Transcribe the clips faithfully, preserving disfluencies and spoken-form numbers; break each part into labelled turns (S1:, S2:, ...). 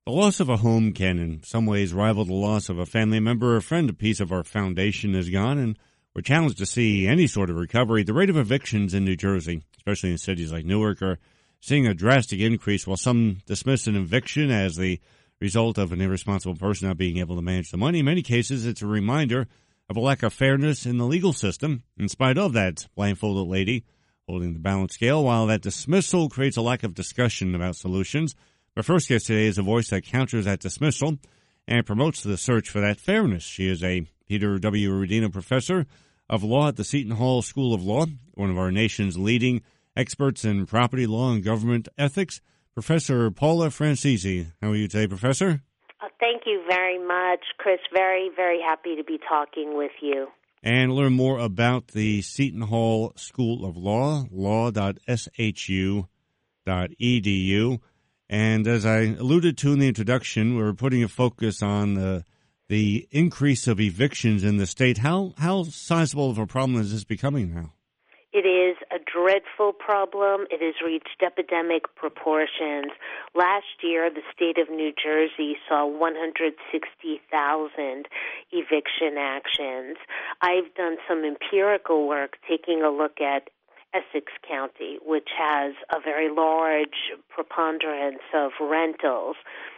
S1: The loss of a home can in some ways rival the loss of a family member or a friend. A piece of our foundation is gone, and we're challenged to see any sort of recovery. The rate of evictions in New Jersey, especially in cities like Newark, are seeing a drastic increase, while some dismiss an eviction as the result of an irresponsible person not being able to manage the money. In many cases, it's a reminder of a lack of fairness in the legal system. In spite of that blindfolded lady holding the balance scale, while that dismissal creates a lack of discussion about solutions. Our first guest today is a voice that counters that dismissal and promotes the search for that fairness. She is a Peter W. Rodino Professor of Law at the Seton Hall School of Law, one of our nation's leading experts in property law and government ethics. Professor Paula Francisi. How are you today, Professor?
S2: Uh, thank you very much, Chris. Very, very happy to be talking with you.
S1: And learn more about the Seton Hall School of Law, law dot s h u dot e d u. And as I alluded to in the introduction, we're putting a focus on the, the increase of evictions in the state. How how sizable of a problem is this becoming now?
S2: It is a dreadful problem. It has reached epidemic proportions. Last year, the state of New Jersey saw one hundred sixty thousand eviction actions. I've done some empirical work taking a look at Essex County, which has a very large preponderance of rentals.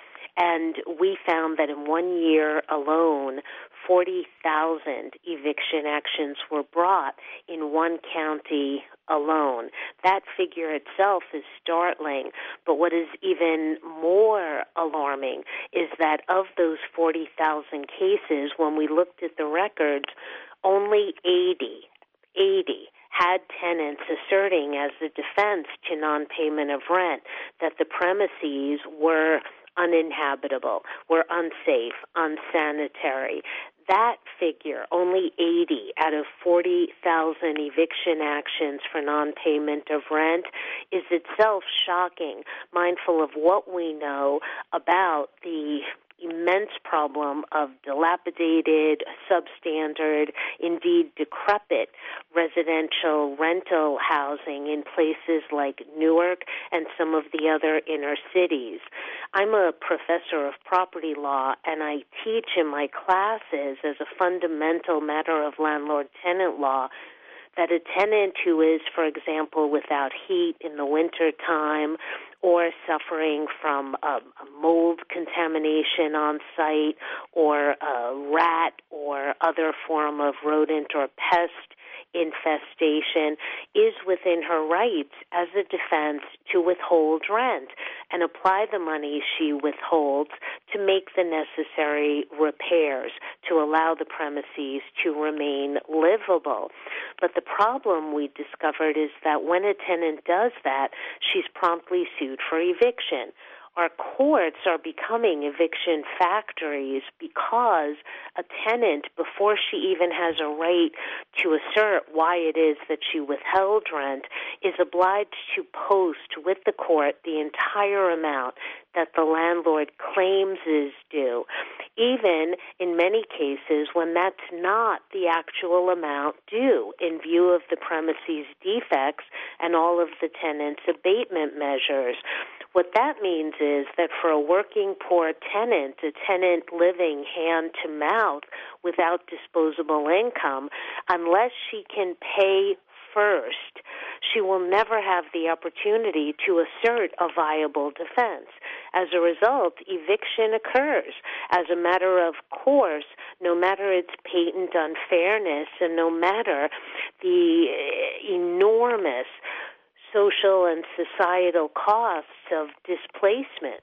S2: And we found that in one year alone, forty thousand eviction actions were brought in one county alone. That figure itself is startling, but what is even more alarming is that of those forty thousand cases, when we looked at the records, only eighty, eighty had tenants asserting as a defense to non-payment of rent that the premises were uninhabitable, were unsafe, unsanitary. That figure, only eighty out of forty thousand eviction actions for non-payment of rent, is itself shocking, mindful of what we know about the immense problem of dilapidated, substandard, indeed decrepit residential rental housing in places like Newark and some of the other inner cities. I'm a professor of property law, and I teach in my classes as a fundamental matter of landlord-tenant law that a tenant who is, for example, without heat in the wintertime or suffering from a, a mold contamination on site or a rat or other form of rodent or pest infestation is within her rights as a defense to withhold rent and apply the money she withholds to make the necessary repairs to allow the premises to remain livable. But the problem we discovered is that when a tenant does that, she's promptly sued for eviction. Our courts are becoming eviction factories because a tenant, before she even has a right to assert why it is that she withheld rent, is obliged to post with the court the entire amount that the landlord claims is due, even in many cases when that's not the actual amount due in view of the premises defects and all of the tenant's abatement measures. What that means is that for a working poor tenant, a tenant living hand to mouth without disposable income, unless she can pay first, she will never have the opportunity to assert a viable defense. As a result, eviction occurs as a matter of course, no matter its patent unfairness and no matter the enormous social and societal costs of displacement.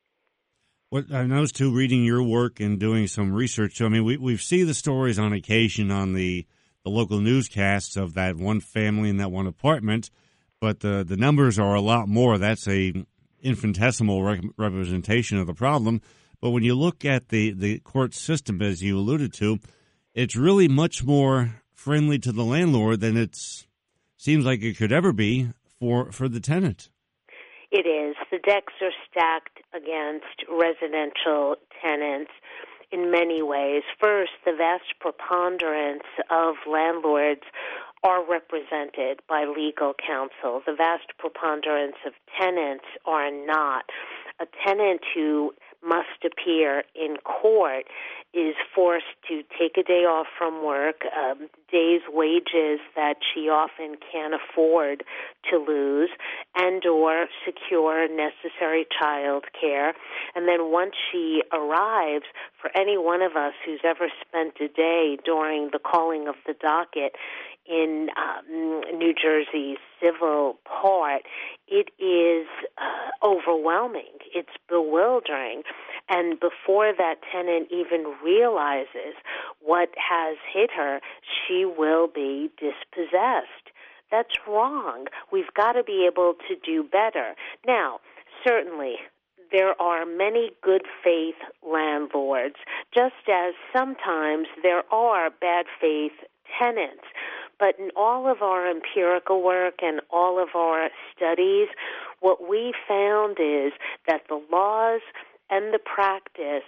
S1: What I noticed too, reading your work and doing some research. So, I mean, we we see the stories on occasion on the, the local newscasts of that one family in that one apartment, but the the numbers are a lot more. That's a infinitesimal rep- representation of the problem. But when you look at the, the court system, as you alluded to, it's really much more friendly to the landlord than it seems like it could ever be for for the tenant.
S2: It is. The decks are stacked against residential tenants in many ways. First, the vast preponderance of landlords are represented by legal counsel. The vast preponderance of tenants are not. A tenant who must appear in court is forced to take a day off from work, um, days' wages that she often can't afford to lose, and or secure necessary child care. And then once she arrives, for any one of us who's ever spent a day during the calling of the docket in um, New Jersey's civil part, it is uh, overwhelming. It's bewildering. And before that tenant even realizes what has hit her, she will be dispossessed. That's wrong. We've got to be able to do better. Now, certainly, there are many good faith landlords, just as sometimes there are bad faith tenants. But in all of our empirical work and all of our studies, what we found is that the laws and the practice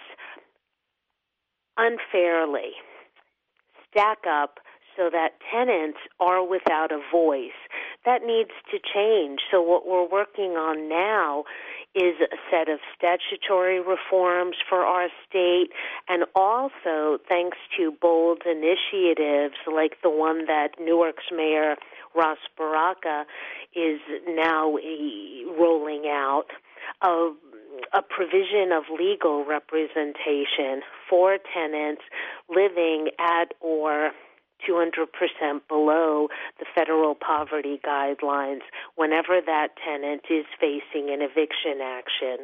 S2: unfairly stack up so that tenants are without a voice. That needs to change. So what we're working on now is a set of statutory reforms for our state, and also thanks to bold initiatives like the one that Newark's Mayor Ras Baraka is now rolling out, of a provision of legal representation for tenants living at or two hundred percent below the federal poverty guidelines whenever that tenant is facing an eviction action.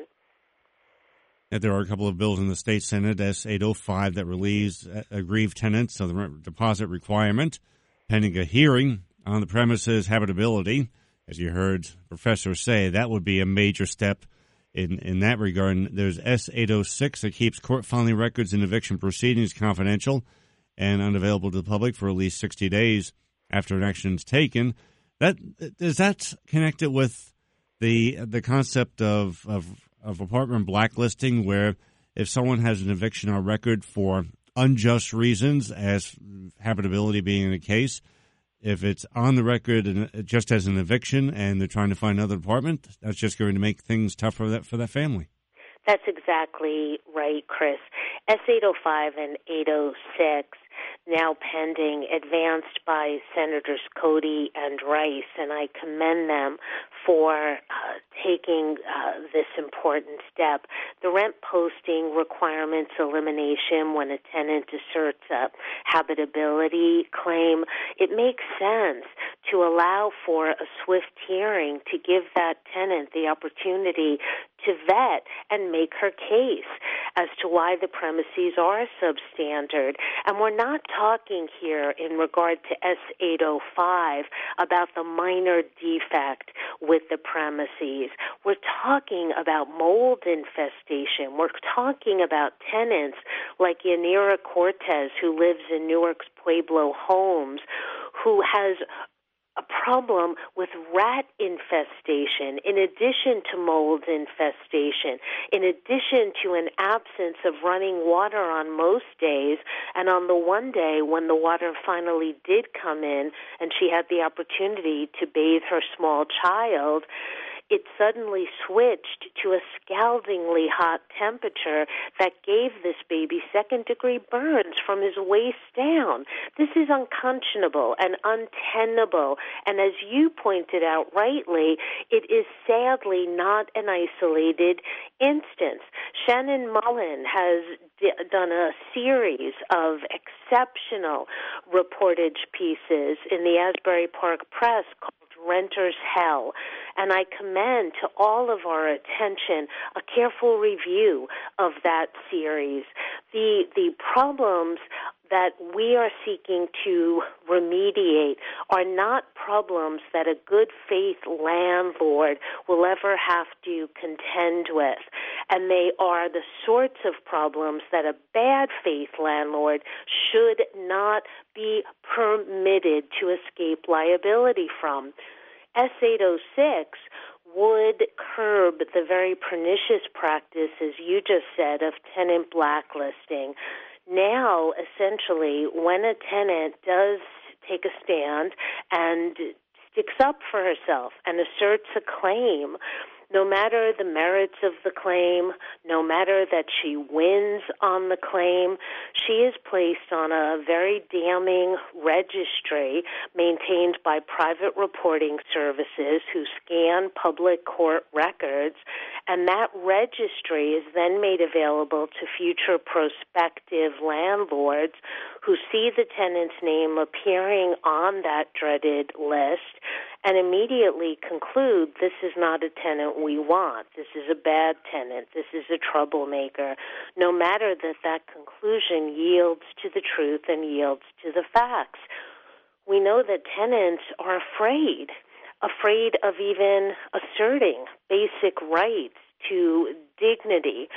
S1: And there are a couple of bills in the state Senate, S eight oh five, that relieves aggrieved tenants of the rent deposit requirement, pending a hearing on the premises habitability. As you heard Professor say, that would be a major step in, in that regard. And there's S eight oh six that keeps court filing records and eviction proceedings confidential and unavailable to the public for at least sixty days after an action is taken. That is that connected with the the concept of, of of apartment blacklisting, where if someone has an eviction on record for unjust reasons, as habitability being the case, if it's on the record and just as an eviction and they're trying to find another apartment, that's just going to make things tougher for that for that family.
S2: That's exactly right, Chris. S eight oh five and eight oh six, now pending, advanced by Senators Cody and Rice, and I commend them for uh, taking uh, this important step. The rent posting requirements elimination when a tenant asserts a habitability claim, it makes sense to allow for a swift hearing to give that tenant the opportunity to vet and make her case as to why the premises are substandard. And we're not talking here in regard to S eight oh five about the minor defect with the premises. We're talking about mold infestation. We're talking about tenants like Yanira Cortez, who lives in Newark's Pueblo Homes, who has a problem with rat infestation, in addition to mold infestation, in addition to an absence of running water on most days. And on the one day when the water finally did come in and she had the opportunity to bathe her small child, it suddenly switched to a scaldingly hot temperature that gave this baby second-degree burns from his waist down. This is unconscionable and untenable, and as you pointed out rightly, it is sadly not an isolated instance. Shannon Mullen has d- done a series of exceptional reportage pieces in the Asbury Park Press called Renter's Hell, and I commend to all of our attention a careful review of that series. The the problems that we are seeking to remediate are not problems that a good faith landlord will ever have to contend with, and they are the sorts of problems that a bad faith landlord should not be permitted to escape liability from. S eight oh six would curb the very pernicious practice, as you just said, of tenant blacklisting. Now, essentially, when a tenant does take a stand and sticks up for herself and asserts a claim, No matter the merits of the claim, no matter that she wins on the claim, she is placed on a very damning registry maintained by private reporting services who scan public court records, and that registry is then made available to future prospective landlords who see the tenant's name appearing on that dreaded list and immediately conclude this is not a tenant we want. This is a bad tenant. This is a troublemaker. No matter that that conclusion yields to the truth and yields to the facts. We know that tenants are afraid, afraid of even asserting basic rights to dignity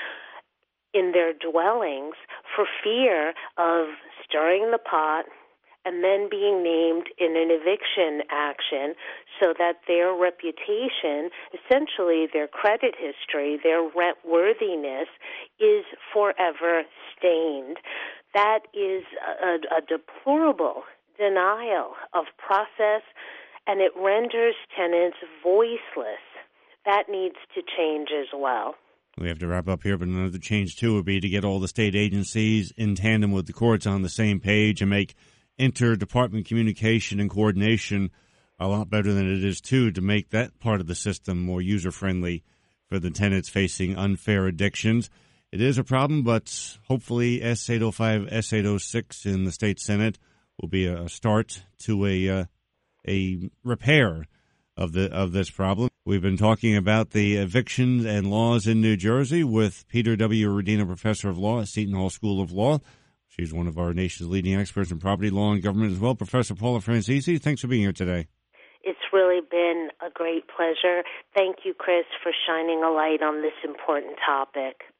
S2: in their dwellings for fear of stirring the pot and then being named in an eviction action so that their reputation, essentially their credit history, their rent worthiness is forever stained. That is a, a deplorable denial of process, and it renders tenants voiceless. That needs to change as well.
S1: We have to wrap up here, but another change, too, would be to get all the state agencies in tandem with the courts on the same page and make inter-department communication and coordination a lot better than it is, too, to make that part of the system more user-friendly for the tenants facing unfair evictions. It is a problem, but hopefully S eight oh five, S eight oh six in the state Senate will be a start to a uh, a repair of the of this problem. We've been talking about the evictions and laws in New Jersey with Peter W. Rodino, professor of law at Seton Hall School of Law. She's one of our nation's leading experts in property law and government as well. Professor Paula Francisi, thanks for being here today.
S2: It's really been a great pleasure. Thank you, Chris, for shining a light on this important topic.